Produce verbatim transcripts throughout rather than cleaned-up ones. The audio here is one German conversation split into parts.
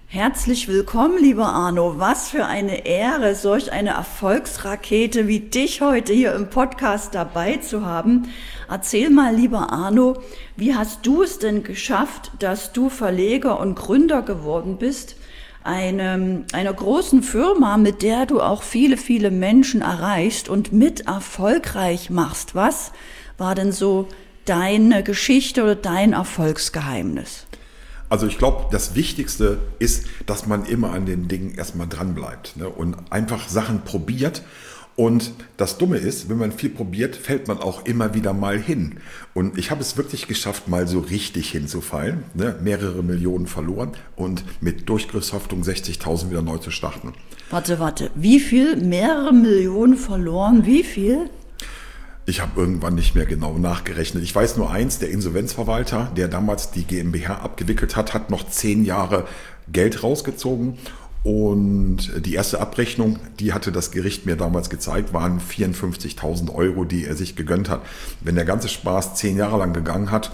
Herzlich willkommen, lieber Arno. Was für eine Ehre, solch eine Erfolgsrakete wie dich heute hier im Podcast dabei zu haben. Erzähl mal, lieber Arno, wie hast du es denn geschafft, dass du Verleger und Gründer geworden bist, eine, einer großen Firma, mit der du auch viele, viele Menschen erreichst und mit erfolgreich machst? Was war denn so deine Geschichte oder dein Erfolgsgeheimnis? Also ich glaube, das Wichtigste ist, dass man immer an den Dingen erstmal dran bleibt, ne, und einfach Sachen probiert. Und das Dumme ist, wenn man viel probiert, fällt man auch immer wieder mal hin. Und ich habe es wirklich geschafft, mal so richtig hinzufallen, ne, mehrere Millionen verloren und mit Durchgriffshaftung sechzigtausend wieder neu zu starten. Warte, warte, wie viel? Mehrere Millionen verloren? Wie viel? Ich habe irgendwann nicht mehr genau nachgerechnet. Ich weiß nur eins, der Insolvenzverwalter, der damals die GmbH abgewickelt hat, hat noch zehn Jahre Geld rausgezogen. Und die erste Abrechnung, die hatte das Gericht mir damals gezeigt, waren vierundfünfzigtausend Euro, die er sich gegönnt hat. Wenn der ganze Spaß zehn Jahre lang gegangen hat,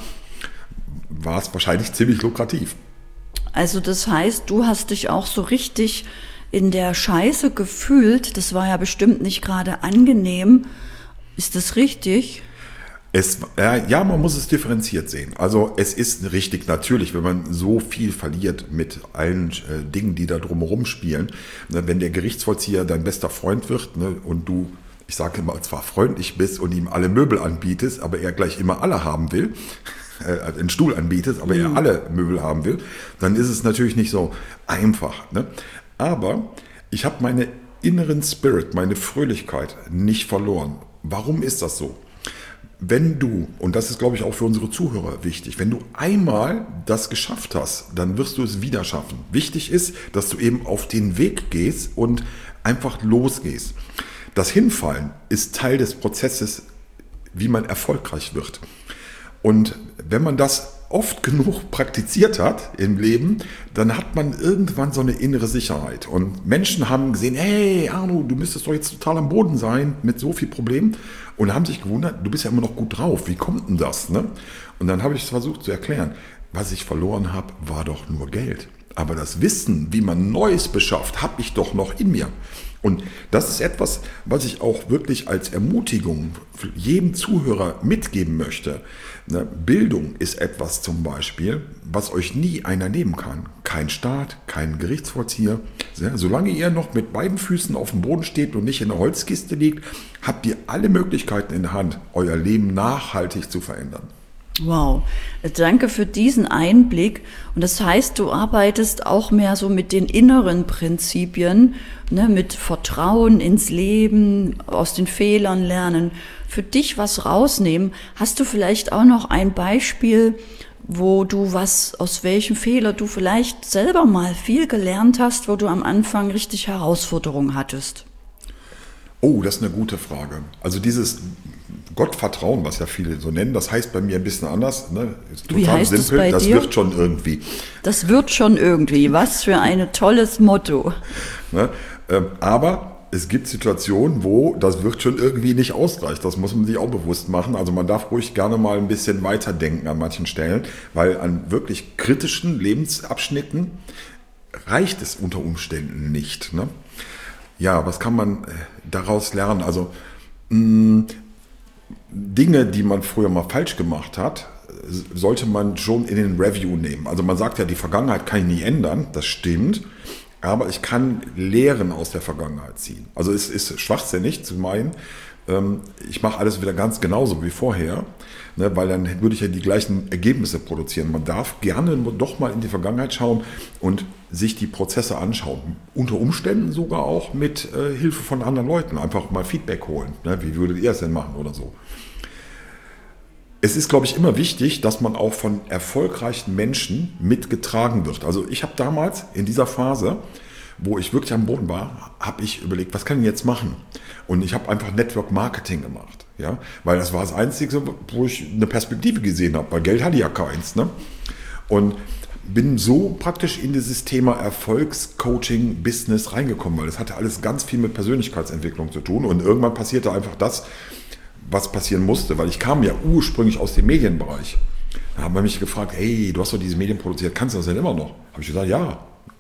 war es wahrscheinlich ziemlich lukrativ. Also das heißt, du hast dich auch so richtig in der Scheiße gefühlt. Das war ja bestimmt nicht gerade angenehm. Ist das richtig? Es, äh, ja, man muss es differenziert sehen. Also es ist richtig natürlich, wenn man so viel verliert mit allen äh, Dingen, die da drumherum spielen. Ne, wenn der Gerichtsvollzieher dein bester Freund wird, ne, und du, ich sage immer, zwar freundlich bist und ihm alle Möbel anbietest, aber er gleich immer alle haben will, äh, einen Stuhl anbietest, aber mhm. er alle Möbel haben will, dann ist es natürlich nicht so einfach. Ne? Aber ich habe meine inneren Spirit, meine Fröhlichkeit nicht verloren. Warum ist das so? Wenn du, und das ist, glaube ich, auch für unsere Zuhörer wichtig, wenn du einmal das geschafft hast, dann wirst du es wieder schaffen. Wichtig ist, dass du eben auf den Weg gehst und einfach losgehst. Das Hinfallen ist Teil des Prozesses, wie man erfolgreich wird. Und wenn man das oft genug praktiziert hat im Leben, dann hat man irgendwann so eine innere Sicherheit. Und Menschen haben gesehen, hey Arno, du müsstest doch jetzt total am Boden sein mit so viel Problemen, und haben sich gewundert, du bist ja immer noch gut drauf, wie kommt denn das? Ne? Und dann habe ich es versucht zu erklären, was ich verloren habe, war doch nur Geld. Aber das Wissen, wie man Neues beschafft, habe ich doch noch in mir. Und das ist etwas, was ich auch wirklich als Ermutigung jedem Zuhörer mitgeben möchte. Bildung ist etwas zum Beispiel, was euch nie einer nehmen kann. Kein Staat, kein Gerichtsvollzieher. Solange ihr noch mit beiden Füßen auf dem Boden steht und nicht in der Holzkiste liegt, habt ihr alle Möglichkeiten in der Hand, euer Leben nachhaltig zu verändern. Wow, danke für diesen Einblick. Und das heißt, du arbeitest auch mehr so mit den inneren Prinzipien, ne, mit Vertrauen ins Leben, aus den Fehlern lernen, für dich was rausnehmen. Hast du vielleicht auch noch ein Beispiel, wo du was, aus welchem Fehler du vielleicht selber mal viel gelernt hast, wo du am Anfang richtig Herausforderungen hattest? Oh, das ist eine gute Frage. Also dieses Gottvertrauen, was ja viele so nennen, das heißt bei mir ein bisschen anders. Ne? Ist total Wie heißt simpel, es bei das dir? wird schon irgendwie. Das wird schon irgendwie. Was für ein tolles Motto. Ne? Ähm, aber es gibt Situationen, wo das wird schon irgendwie nicht ausreicht. Das muss man sich auch bewusst machen. Also man darf ruhig gerne mal ein bisschen weiterdenken an manchen Stellen, weil an wirklich kritischen Lebensabschnitten reicht es unter Umständen nicht. Ne? Ja, was kann man daraus lernen? Also mh, Dinge, die man früher mal falsch gemacht hat, sollte man schon in den Review nehmen. Also man sagt ja, die Vergangenheit kann ich nie ändern, das stimmt, aber ich kann Lehren aus der Vergangenheit ziehen. Also es ist schwachsinnig zu meinen, ich mache alles wieder ganz genauso wie vorher, ne, weil dann würde ich ja die gleichen Ergebnisse produzieren. Man darf gerne doch mal in die Vergangenheit schauen und sich die Prozesse anschauen. Unter Umständen sogar auch mit äh, Hilfe von anderen Leuten. Einfach mal Feedback holen. Ne, wie würdet ihr es denn machen oder so? Es ist, glaube ich, immer wichtig, dass man auch von erfolgreichen Menschen mitgetragen wird. Also ich habe damals in dieser Phase, wo ich wirklich am Boden war, habe ich überlegt, was kann ich jetzt machen? Und ich habe einfach Network Marketing gemacht, ja, weil das war das Einzige, wo ich eine Perspektive gesehen habe, weil Geld hatte ja keins, ne? Und bin so praktisch in dieses Thema Erfolgscoaching, Business reingekommen, weil das hatte alles ganz viel mit Persönlichkeitsentwicklung zu tun und irgendwann passierte einfach das, was passieren musste, weil ich kam ja ursprünglich aus dem Medienbereich. Da haben wir mich gefragt, hey, du hast doch diese Medien produziert, kannst du das denn immer noch? Habe ich gesagt, ja,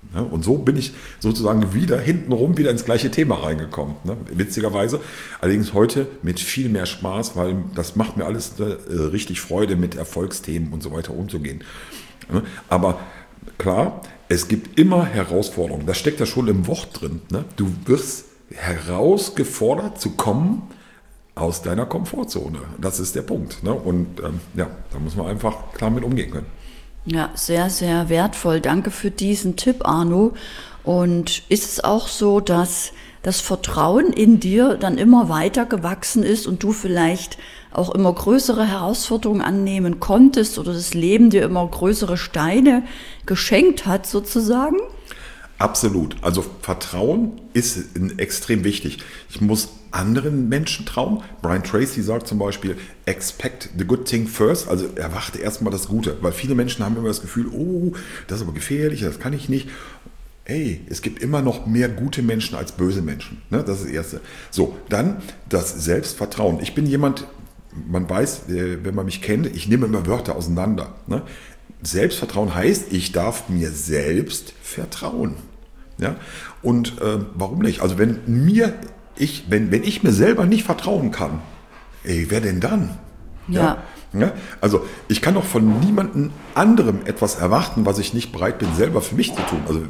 Ne? Und so bin ich sozusagen wieder hintenrum wieder ins gleiche Thema reingekommen. Ne? Witzigerweise. Allerdings heute mit viel mehr Spaß, weil das macht mir alles äh, richtig Freude, mit Erfolgsthemen und so weiter umzugehen. Ne? Aber klar, es gibt immer Herausforderungen. Das steckt ja schon im Wort drin. Ne? Du wirst herausgefordert zu kommen aus deiner Komfortzone. Das ist der Punkt. Ne? Und ähm, ja, da muss man einfach klar mit umgehen können. Ja, sehr, sehr wertvoll. Danke für diesen Tipp, Arno. Und ist es auch so, dass das Vertrauen in dir dann immer weiter gewachsen ist und du vielleicht auch immer größere Herausforderungen annehmen konntest oder das Leben dir immer größere Steine geschenkt hat sozusagen? Absolut. Also Vertrauen ist extrem wichtig. Ich muss anderen Menschen trauen. Brian Tracy sagt zum Beispiel, expect the good thing first, also erwarte erstmal das Gute, weil viele Menschen haben immer das Gefühl, oh, das ist aber gefährlich, das kann ich nicht. Ey, es gibt immer noch mehr gute Menschen als böse Menschen. Ne? Das ist das Erste. So, dann das Selbstvertrauen. Ich bin jemand, man weiß, wenn man mich kennt, ich nehme immer Wörter auseinander. Ne? Selbstvertrauen heißt, ich darf mir selbst vertrauen. Ja? Und äh, warum nicht? Also wenn mir ich, wenn, wenn ich mir selber nicht vertrauen kann, ey, wer denn dann? Ja. Ja? Ja? Also ich kann doch von niemandem anderem etwas erwarten, was ich nicht bereit bin, selber für mich zu tun. Also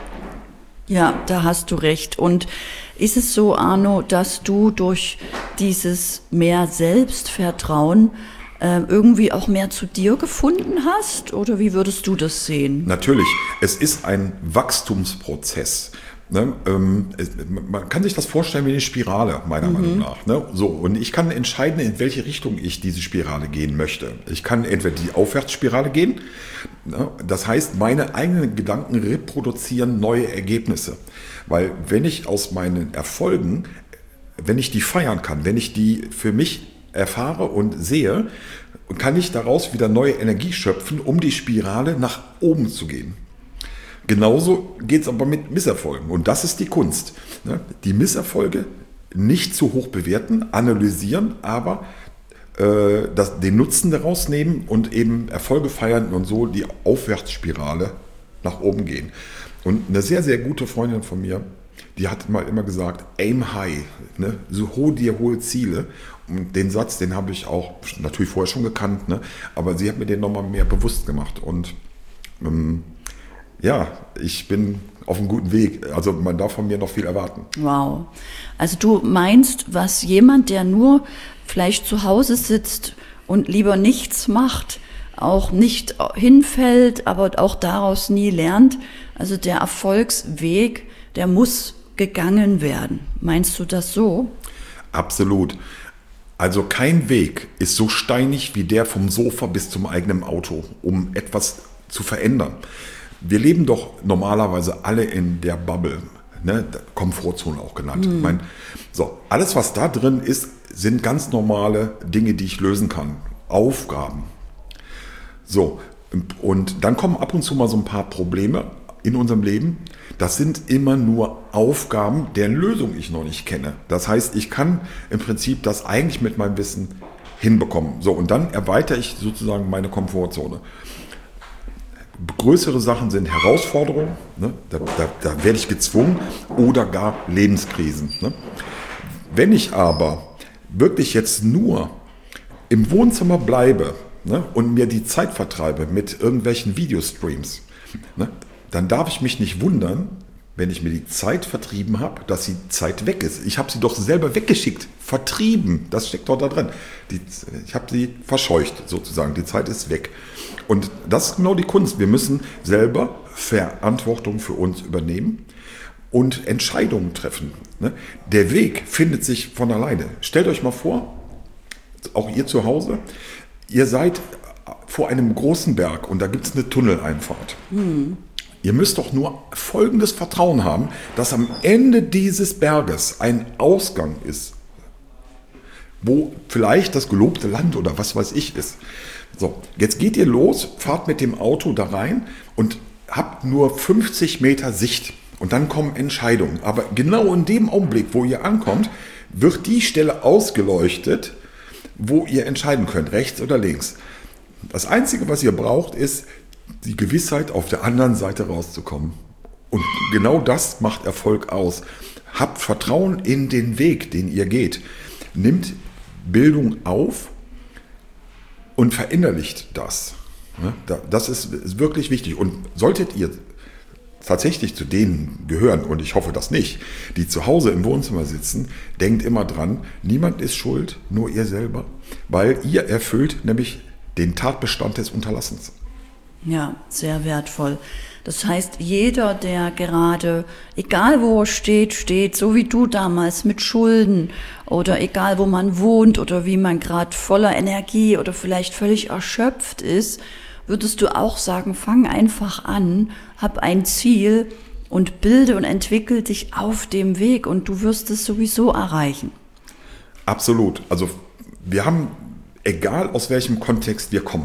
ja, da hast du recht. Und ist es so, Arno, dass du durch dieses mehr Selbstvertrauen äh, irgendwie auch mehr zu dir gefunden hast? Oder wie würdest du das sehen? Natürlich, es ist ein Wachstumsprozess. Ne, ähm, es, man kann sich das vorstellen wie eine Spirale, meiner mhm. Meinung nach. Ne? So, und ich kann entscheiden, in welche Richtung ich diese Spirale gehen möchte. Ich kann entweder die Aufwärtsspirale gehen, ne? Das heißt, meine eigenen Gedanken reproduzieren neue Ergebnisse. Weil wenn ich aus meinen Erfolgen, wenn ich die feiern kann, wenn ich die für mich erfahre und sehe, kann ich daraus wieder neue Energie schöpfen, um die Spirale nach oben zu gehen. Genauso geht es aber mit Misserfolgen. Und das ist die Kunst. Die Misserfolge nicht zu hoch bewerten, analysieren, aber äh, das, den Nutzen daraus nehmen und eben Erfolge feiern und so die Aufwärtsspirale nach oben gehen. Und eine sehr, sehr gute Freundin von mir, die hat mal immer gesagt, aim high, ne? So hohe dir hohe Ziele. Und den Satz, den habe ich auch natürlich vorher schon gekannt, ne? Aber sie hat mir den nochmal mehr bewusst gemacht. Und ähm, ja, ich bin auf einem guten Weg. Also man darf von mir noch viel erwarten. Wow. Also du meinst, was jemand, der nur vielleicht zu Hause sitzt und lieber nichts macht, auch nicht hinfällt, aber auch daraus nie lernt. Also der Erfolgsweg, der muss gegangen werden. Meinst du das so? Absolut. Also kein Weg ist so steinig wie der vom Sofa bis zum eigenen Auto, um etwas zu verändern. Wir leben doch normalerweise alle in der Bubble, ne? Komfortzone auch genannt. Mhm. Ich meine, so, alles, was da drin ist, sind ganz normale Dinge, die ich lösen kann. Aufgaben. So, und dann kommen ab und zu mal so ein paar Probleme in unserem Leben. Das sind immer nur Aufgaben, deren Lösung ich noch nicht kenne. Das heißt, ich kann im Prinzip das eigentlich mit meinem Wissen hinbekommen. So, und dann erweitere ich sozusagen meine Komfortzone. Größere Sachen sind Herausforderungen, ne? da, da, da werde ich gezwungen, oder gar Lebenskrisen. Ne? Wenn ich aber wirklich jetzt nur im Wohnzimmer bleibe, ne, und mir die Zeit vertreibe mit irgendwelchen Videostreams, ne, dann darf ich mich nicht wundern, wenn ich mir die Zeit vertrieben habe, dass die Zeit weg ist. Ich habe sie doch selber weggeschickt, vertrieben, das steckt dort da drin. Die, ich habe sie verscheucht sozusagen, die Zeit ist weg. Und das ist genau die Kunst. Wir müssen selber Verantwortung für uns übernehmen und Entscheidungen treffen. Ne? Der Weg findet sich von alleine. Stellt euch mal vor, auch ihr zu Hause, ihr seid vor einem großen Berg und da gibt es eine Tunneleinfahrt. Mhm. Ihr müsst doch nur folgendes Vertrauen haben, dass am Ende dieses Berges ein Ausgang ist, wo vielleicht das gelobte Land oder was weiß ich ist. So, jetzt geht ihr los, fahrt mit dem Auto da rein und habt nur fünfzig Meter Sicht. Und dann kommen Entscheidungen. Aber genau in dem Augenblick, wo ihr ankommt, wird die Stelle ausgeleuchtet, wo ihr entscheiden könnt, rechts oder links. Das Einzige, was ihr braucht, ist die Gewissheit, auf der anderen Seite rauszukommen. Und genau das macht Erfolg aus. Habt Vertrauen in den Weg, den ihr geht. Nimmt Bildung auf und verinnerlicht das. Das ist wirklich wichtig. Und solltet ihr tatsächlich zu denen gehören, und ich hoffe das nicht, die zu Hause im Wohnzimmer sitzen, denkt immer dran, niemand ist schuld, nur ihr selber, weil ihr erfüllt nämlich den Tatbestand des Unterlassens. Ja, sehr wertvoll. Das heißt, jeder, der gerade, egal wo er steht, steht, so wie du damals mit Schulden oder egal wo man wohnt oder wie man gerade voller Energie oder vielleicht völlig erschöpft ist, würdest du auch sagen, fang einfach an, hab ein Ziel und bilde und entwickel dich auf dem Weg und du wirst es sowieso erreichen. Absolut. Also wir haben, egal aus welchem Kontext wir kommen,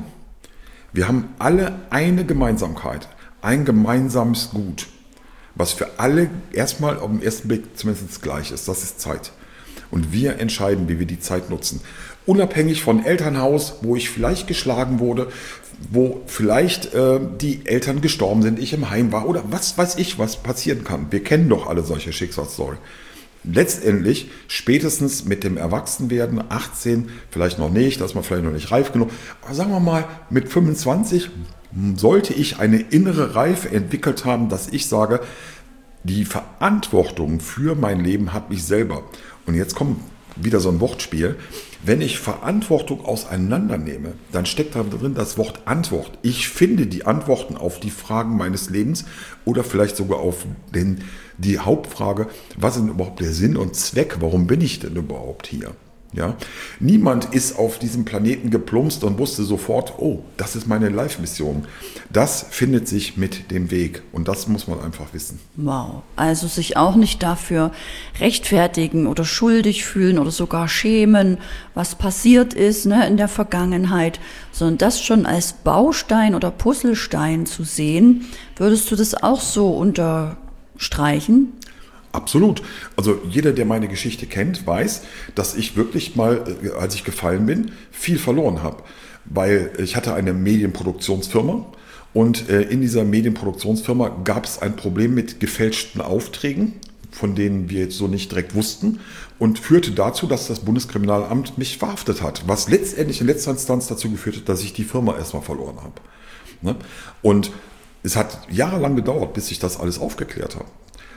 wir haben alle eine Gemeinsamkeit, ein gemeinsames Gut, was für alle erstmal auf den ersten Blick zumindest gleich ist, das ist Zeit. Und wir entscheiden, wie wir die Zeit nutzen. Unabhängig von Elternhaus, wo ich vielleicht geschlagen wurde, wo vielleicht äh, die Eltern gestorben sind, ich im Heim war oder was weiß ich, was passieren kann. Wir kennen doch alle solche Schicksalsstory. Letztendlich, spätestens mit dem Erwachsenwerden, achtzehn, vielleicht noch nicht, da ist man vielleicht noch nicht reif genug, aber sagen wir mal, mit fünfundzwanzig sollte ich eine innere Reife entwickelt haben, dass ich sage, die Verantwortung für mein Leben habe ich selber. Und jetzt kommt wieder so ein Wortspiel. Wenn ich Verantwortung auseinandernehme, dann steckt da drin das Wort Antwort. Ich finde die Antworten auf die Fragen meines Lebens oder vielleicht sogar auf den, die Hauptfrage, was ist denn überhaupt der Sinn und Zweck? Warum bin ich denn überhaupt hier? Ja? Niemand ist auf diesem Planeten geplumpst und wusste sofort, oh, das ist meine Life-Mission. Das findet sich mit dem Weg und das muss man einfach wissen. Wow, also sich auch nicht dafür rechtfertigen oder schuldig fühlen oder sogar schämen, was passiert ist, ne, in der Vergangenheit, sondern das schon als Baustein oder Puzzlestein zu sehen. Würdest du das auch so unterstreichen? Absolut. Also jeder, der meine Geschichte kennt, weiß, dass ich wirklich mal, als ich gefallen bin, viel verloren habe. Weil ich hatte eine Medienproduktionsfirma und in dieser Medienproduktionsfirma gab es ein Problem mit gefälschten Aufträgen, von denen wir jetzt so nicht direkt wussten, und führte dazu, dass das Bundeskriminalamt mich verhaftet hat, was letztendlich in letzter Instanz dazu geführt hat, dass ich die Firma erstmal verloren habe. Und es hat jahrelang gedauert, bis ich das alles aufgeklärt habe.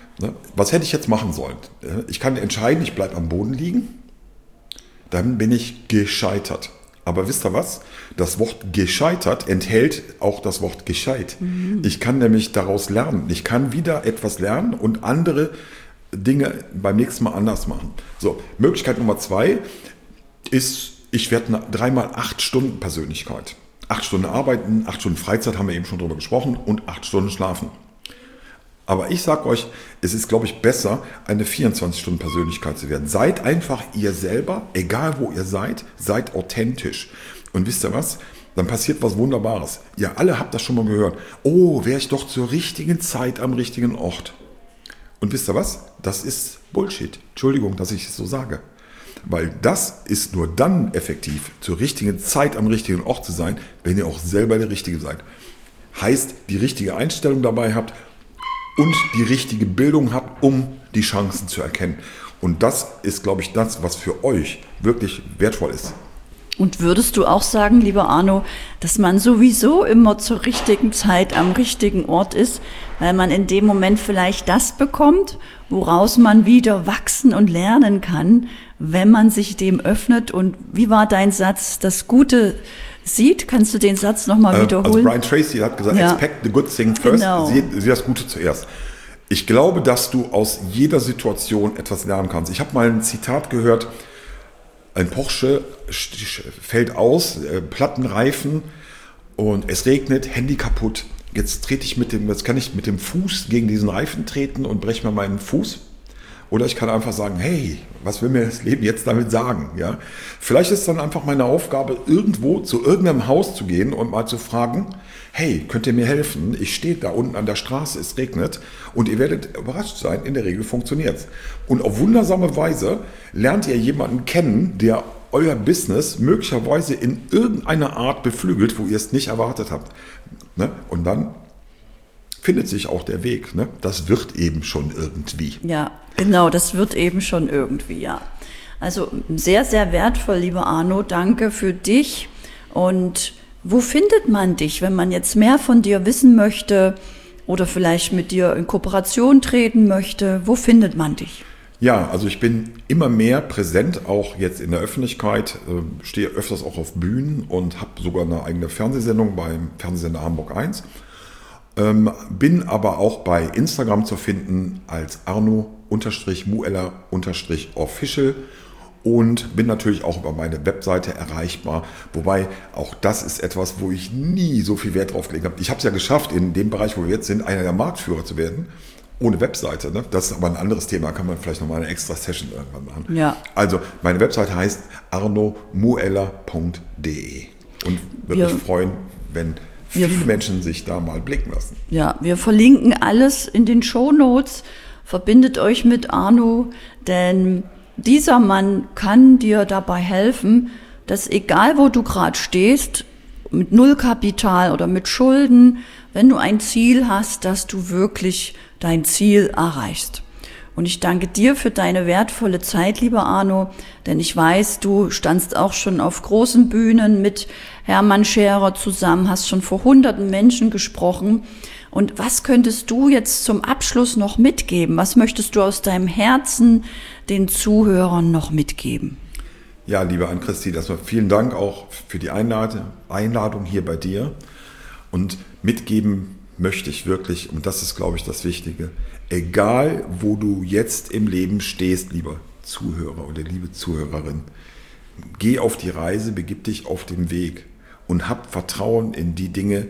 Was hätte ich jetzt machen sollen? Ich kann entscheiden, ich bleibe am Boden liegen, dann bin ich gescheitert. Aber wisst ihr was? Das Wort gescheitert enthält auch das Wort gescheit. Mhm. Ich kann nämlich daraus lernen. Ich kann wieder etwas lernen und andere Dinge beim nächsten Mal anders machen. So, Möglichkeit Nummer zwei ist, ich werde dreimal acht Stunden Persönlichkeit. Acht Stunden arbeiten, acht Stunden Freizeit, haben wir eben schon drüber gesprochen, und acht Stunden schlafen. Aber ich sage euch, es ist, glaube ich, besser, eine vierundzwanzig-Stunden-Persönlichkeit zu werden. Seid einfach ihr selber, egal wo ihr seid, seid authentisch. Und wisst ihr was? Dann passiert was Wunderbares. Ihr alle habt das schon mal gehört. Oh, wäre ich doch zur richtigen Zeit am richtigen Ort. Und wisst ihr was? Das ist Bullshit. Entschuldigung, dass ich es so sage. Weil das ist nur dann effektiv, zur richtigen Zeit am richtigen Ort zu sein, wenn ihr auch selber der Richtige seid. Heißt, die richtige Einstellung dabei habt, und die richtige Bildung habt, um die Chancen zu erkennen. Und das ist, glaube ich, das, was für euch wirklich wertvoll ist. Und würdest du auch sagen, lieber Arno, dass man sowieso immer zur richtigen Zeit am richtigen Ort ist, weil man in dem Moment vielleicht das bekommt, woraus man wieder wachsen und lernen kann, wenn man sich dem öffnet? Und wie war dein Satz, das Gute sieht? Kannst du den Satz nochmal wiederholen? Also Brian Tracy hat gesagt, ja. Expect the good thing first, genau. sieh, sieh das Gute zuerst. Ich glaube, dass du aus jeder Situation etwas lernen kannst. Ich habe mal ein Zitat gehört, ein Porsche fällt aus, äh, Plattenreifen und es regnet, Handy kaputt. Jetzt trete ich mit dem, jetzt kann ich mit dem Fuß gegen diesen Reifen treten und breche mir meinen Fuß. Oder ich kann einfach sagen, hey, was will mir das Leben jetzt damit sagen? Ja? Vielleicht ist dann einfach meine Aufgabe, irgendwo zu irgendeinem Haus zu gehen und mal zu fragen, hey, könnt ihr mir helfen? Ich stehe da unten an der Straße, es regnet, und ihr werdet überrascht sein, in der Regel funktioniert es. Und auf wundersame Weise lernt ihr jemanden kennen, der euer Business möglicherweise in irgendeiner Art beflügelt, wo ihr es nicht erwartet habt. Ne? Und dann findet sich auch der Weg. Ne? Das wird eben schon irgendwie. Ja, genau, das wird eben schon irgendwie, ja. Also sehr, sehr wertvoll, lieber Arno. Danke für dich. Und wo findet man dich, wenn man jetzt mehr von dir wissen möchte oder vielleicht mit dir in Kooperation treten möchte? Wo findet man dich? Ja, also ich bin immer mehr präsent, auch jetzt in der Öffentlichkeit, äh, stehe öfters auch auf Bühnen und habe sogar eine eigene Fernsehsendung beim Fernsehsender Hamburg eins. Ähm, bin aber auch bei Instagram zu finden als Arno-Mueller-Official. Und bin natürlich auch über meine Webseite erreichbar. Wobei auch das ist etwas, wo ich nie so viel Wert drauf gelegt habe. Ich habe es ja geschafft, in dem Bereich, wo wir jetzt sind, einer der Marktführer zu werden. Ohne Webseite. Ne? Das ist aber ein anderes Thema. Kann man vielleicht nochmal eine extra Session irgendwann machen. Ja. Also meine Webseite heißt arno mueller punkt de. Und würde mich freuen, wenn viele Menschen sich da mal blicken lassen. Ja, wir verlinken alles in den Shownotes. Verbindet euch mit Arno, denn dieser Mann kann dir dabei helfen, dass egal wo du gerade stehst, mit Nullkapital oder mit Schulden, wenn du ein Ziel hast, dass du wirklich dein Ziel erreichst. Und ich danke dir für deine wertvolle Zeit, lieber Arno, denn ich weiß, du standst auch schon auf großen Bühnen mit Hermann Scherer zusammen, hast schon vor hunderten Menschen gesprochen. Und was könntest du jetzt zum Abschluss noch mitgeben? Was möchtest du aus deinem Herzen den Zuhörern noch mitgeben? Ja, liebe Ann-Christi, erstmal vielen Dank auch für die Einladung hier bei dir. Und mitgeben möchte ich wirklich, und das ist, glaube ich, das Wichtige, egal wo du jetzt im Leben stehst, lieber Zuhörer oder liebe Zuhörerin, geh auf die Reise, begib dich auf den Weg und hab Vertrauen in die Dinge,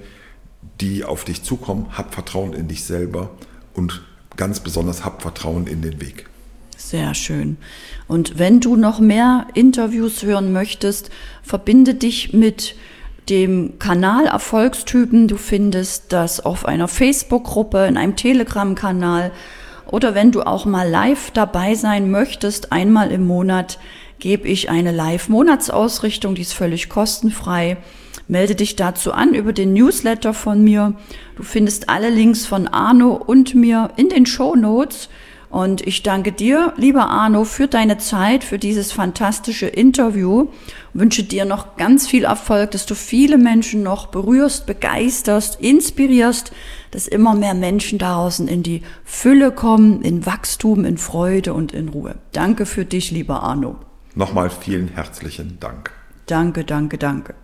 die auf dich zukommen, hab Vertrauen in dich selber und ganz besonders hab Vertrauen in den Weg. Sehr schön. Und wenn du noch mehr Interviews hören möchtest, verbinde dich mit dem Kanal Erfolgstypen. Du findest das auf einer Facebook-Gruppe, in einem Telegram-Kanal oder wenn du auch mal live dabei sein möchtest, einmal im Monat gebe ich eine Live-Monatsausrichtung, die ist völlig kostenfrei. Melde dich dazu an über den Newsletter von mir. Du findest alle Links von Arno und mir in den Shownotes. Und ich danke dir, lieber Arno, für deine Zeit, für dieses fantastische Interview. Wünsche dir noch ganz viel Erfolg, dass du viele Menschen noch berührst, begeisterst, inspirierst, dass immer mehr Menschen draußen in die Fülle kommen, in Wachstum, in Freude und in Ruhe. Danke für dich, lieber Arno. Nochmal vielen herzlichen Dank. Danke, danke, danke.